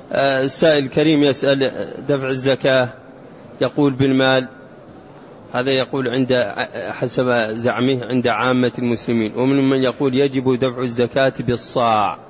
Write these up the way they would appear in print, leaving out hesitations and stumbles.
السائل الكريم يسأل دفع الزكاة، يقول بالمال، هذا يقول عند حسب زعمه عند عامة المسلمين، ومن من يقول يجب دفع الزكاة بالصاع.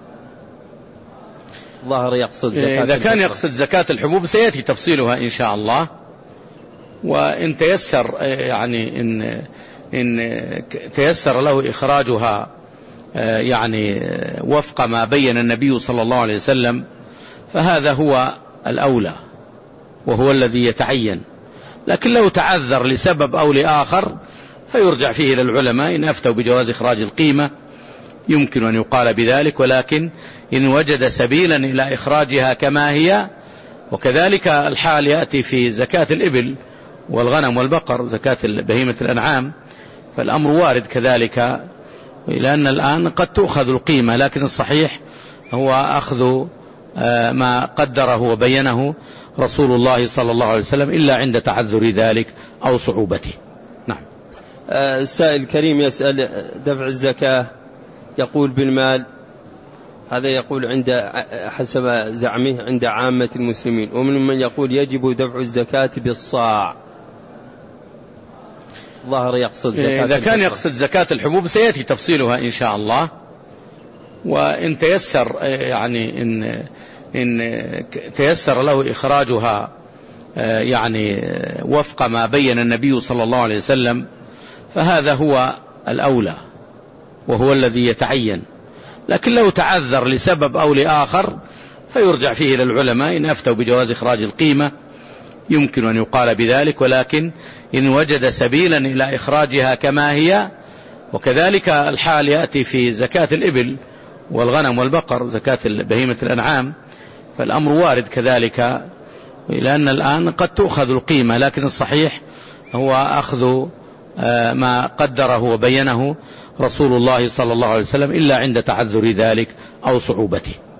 ظاهر يقصد زكاة إذا كان يقصد زكاة الحبوب سيأتي تفصيلها إن شاء الله، وإن تيسر يعني إن تيسر له إخراجها يعني وفق ما بين النبي صلى الله عليه وسلم فهذا هو الأولى وهو الذي يتعين. لكن لو تعذر لسبب أو لآخر فيرجع فيه إلى العلماء، إن أفتوا بجواز إخراج القيمة يمكن أن يقال بذلك، ولكن إن وجد سبيلا إلى إخراجها كما هي. وكذلك الحال يأتي في زكاة الإبل والغنم والبقر، زكاة بهيمة الأنعام، فالأمر وارد كذلك، لأن الآن قد تؤخذ القيمة، لكن الصحيح هو أخذ ما قدره وبينه رسول الله صلى الله عليه وسلم، إلا عند تعذر ذلك أو صعوبته. نعم. السائل الكريم يسأل دفع الزكاة، يقول بالمال، هذا يقول عند حسب زعمه عند عامة المسلمين، ومن من يقول يجب دفع الزكاة بالصاع. ظاهر يقصد زكاة إذا كان يقصد زكاة الحبوب سيأتي تفصيلها إن شاء الله، وإن تيسر يعني إن تيسر له إخراجها يعني وفق ما بين النبي صلى الله عليه وسلم فهذا هو الأولى وهو الذي يتعين. لكن لو تعذر لسبب أو لآخر فيرجع فيه إلى العلماء، إن أفتوا بجواز إخراج القيمة يمكن أن يقال بذلك، ولكن إن وجد سبيلا إلى إخراجها كما هي. وكذلك الحال يأتي في زكاة الإبل والغنم والبقر، زكاة بهيمة الأنعام، فالأمر وارد كذلك، لأن الآن قد تؤخذ القيمة، لكن الصحيح هو أخذ ما قدره وبينه رسول الله صلى الله عليه وسلم، إلا عند تعذر ذلك أو صعوبته.